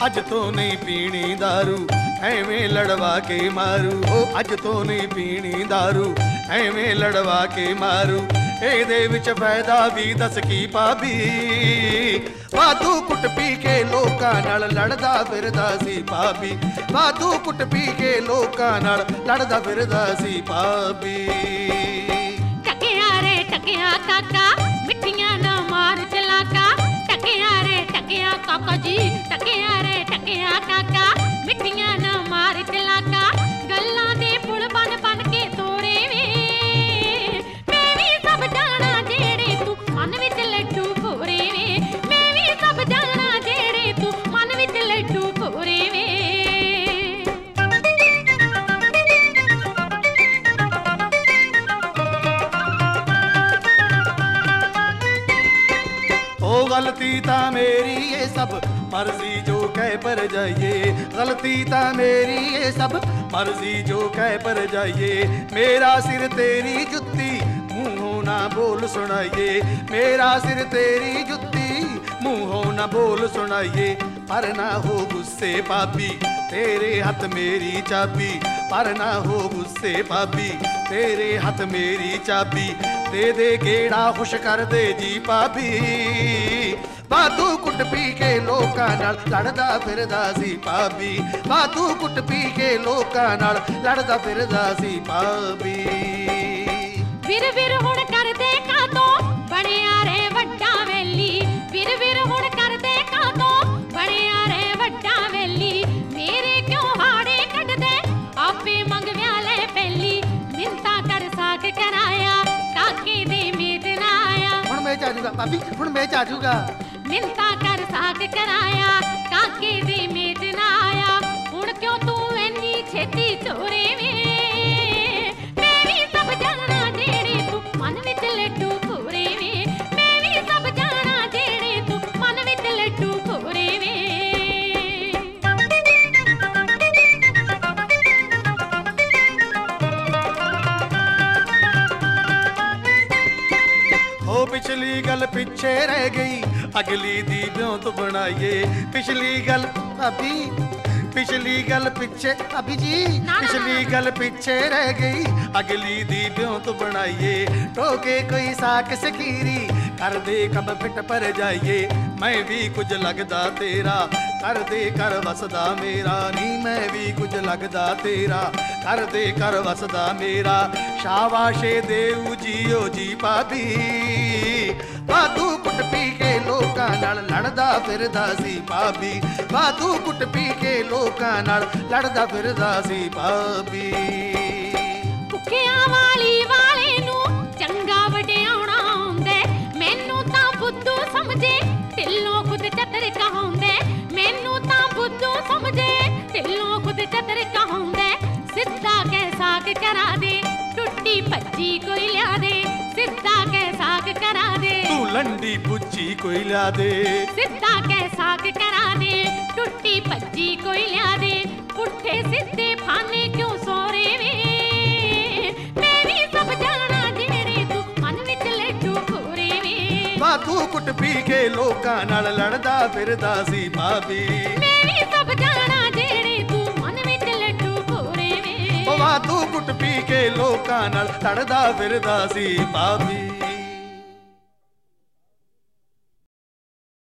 अज तो नहीं पीनी दारू ਐਵੇਂ ਲੜਵਾ ਕੇ ਮਾਰੂ ਉਹ ਅੱਜ ਤੋਂ ਨਹੀਂ ਪੀਣੀ दारू ਐਵੇਂ ਲੜਵਾ ਕੇ ਮਾਰੂ ਇਹਦੇ ਵਿੱਚ ਫਾਇਦਾ ਵੀ ਦੱਸ ਕੀ ਭਾਬੀ ਵਾਧੂ ਕੁੱਟ ਪੀ ਕੇ ਲੋਕਾਂ ਨਾਲ ਲੜਦਾ ਫਿਰਦਾ ਸੀ ਭਾਬੀ ਵਾਧੂ ਕੁੱਟ ਪੀ ਕੇ ਲੋਕਾਂ ਨਾਲ ਲੜਦਾ ਫਿਰਦਾ ਸੀ ਭਾਬੀ ਟਕਿਆ ਰੇ ਟਕਿਆ ਕਾਕਾ ਮਿੱਠੀਆਂ ਨਾ ਮਾਰ ਚਲਾਕਾ ਟਕਿਆ ਰੇ ਟਕਿਆ ਕਾਕਾ ਜੀ ਟਕਿਆ ਰੇ ਟਕਿਆ ਕਾਕਾ ਮਿੱਠੀਆਂ ਨਾ ਮਾਰ ਚਲਾਕਾ ਗੱਲਾਂ ਦੇ ਪੁਲ ਬਣ ਬਣ ਕੇ ਤੋਰੇ ਵੇ ਮੈਂ ਵੀ ਸਭ ਜਾਣਾ ਜਿਹੜੇ ਤੂੰ ਮਨ ਵਿੱਚ ਲੱਡੂ ਭੋਰੇ ਵੇ ਮੈਂ ਵੀ ਸਭ ਜਾਣਾ ਜਿਹੜੇ ਤੂੰ ਮਨ ਵਿੱਚ ਲੱਡੂ ਭੋਰੇ ਵੇ ओ गलती ता मेरी ये सब मर्जी जो कह पर जाइए गलती ता मेरी ये सब मर्जी जो कह पर जाइए मेरा सिर तेरी जुत्ती मुँहों ना बोल सुनाइए मेरा सिर तेरी जुत्ती मुँहों ना बोल सुनाइए पर ना हो गुस्से भाभी तेरे हाथ मेरी चाबी पर ना हो गुस्से भाभी तेरे हाथ मेरी चाबी दे गेड़ा खुश कर दे जी भाभी वाधू कुट पी के लोकां नाल लड़दा फिरदा सी भाभी वाधू कुट पी के लोकां नाल लड़दा फिरदा सी भाभी विर विर हुण करदे कातों बणिया रे वड्डा वेली विर विर हुण करदे कातों बणिया रे वड्डा वेली मेरे क्यों हाड़े कढदे आपे मंग व्याले पहली मिंता कर साग कराया काके दे मेद ना आया हुण मैं जाजूगा भाभी हुण मैं जाजूगा मिंता कर साग कराया काके दे मेद ना आया हुण क्यों तू इन्नी छेती चोरे वे मैं भी सब जाना जेड़े तू मन विच लड्डू भोरे वे मैं भी सब जाना जेड़े तू मन विच लड्डू भोरे वे हो पिछली गल पीछे रह गई अगली दी ब्योंत बनाइए पिछली गल भाभी पिछली गल पीछे भाभी जी पिछली गल पीछे रह गई अगली दी ब्योंत बनाइए टोके कोई साक सकीरी कर दे कब फिट पर जाइए मैं भी कुछ लगदा तेरा कर दे कर वसदा मेरा नी मैं भी कुछ लगदा तेरा कर दे कर वसदा मेरा शाबाशे देऊ जियो जी भाभी वाधू कुट पी के लोकां नाल लड़दा फिरदा सी भाभी वाधू कुट पी के लोकां नाल लड़दा फिरदा सी भाभी ਭੁੱਖਿਆਂ ਵਾਲੇ ਨੂੰ ਚੰਗਾ ਵਡਿਆਉਣਾ ਆਉਂਦਾ ਮੈਨੂੰ ਤਾਂ ਬੁੱਧੂ ਸਮਝੇ ਢਿੱਲੋਂ ਖੁਦ ਚਤਰ ਕਹਾਉਂਦਾ ਮੈਨੂੰ ਤਾਂ ਬੁੱਧੂ ਸਮਝੇ ਢਿੱਲੋਂ ਖੁਦ ਚਤਰ ਕਹਾਉਂਦਾ ਸਿੱਧਾ ਕਹਿ ਸਾਗ ਕਰਾ ਦੇ ਟੁੱਟੀ ਭੱਜੀ ਕੋਈ ਲਿਆ ਦੇ ਸਿੱਧਾ ਕਹਿ ਸਾਗ ਕਰਾ ਦੇ ਤੂੰ ਲੰਡੀ ਪੁੱਛੀ ਕੋਈ ਲਿਆ ਦੇ ਸਿੱਧਾ ਕਹਿ ਸਾਗ ਕਰਾ ਦੇ ਟੁੱਟੀ ਭੱਜੀ ਕੋਈ ਲਿਆ ਦੇ ਪੁੱਠੇ ਸਿੱਧੇ ਫਾਨੇ ਕਿਉਂ ਸੋਰੇ ਵੇ ਮੈਂ ਵੀ ਸਭ ਜਾਣਾ ਜਿਹੜੇ ਤੂੰ ਮਨ ਵਿੱਚ ਲੱਡੂ ਭੋਰੇ ਵੇ ਵਾਧੂ ਕੁੱਟ ਪੀ ਕੇ ਲੋਕਾਂ ਨਾਲ ਲੜਦਾ ਫਿਰਦਾ ਸੀ ਭਾਬੀ ਮੈਂ ਵੀ ਸਭ ਜਾਣਾ ਜਿਹੜੇ ਤੂੰ ਮਨ ਵਿੱਚ ਲੱਡੂ ਭੋਰੇ ਵੇ ਵਾਧੂ ਕੁੱਟ ਪੀ ਕੇ ਲੋਕਾਂ ਨਾਲ ਲੜਦਾ ਫਿਰਦਾ ਸੀ ਭਾਬੀ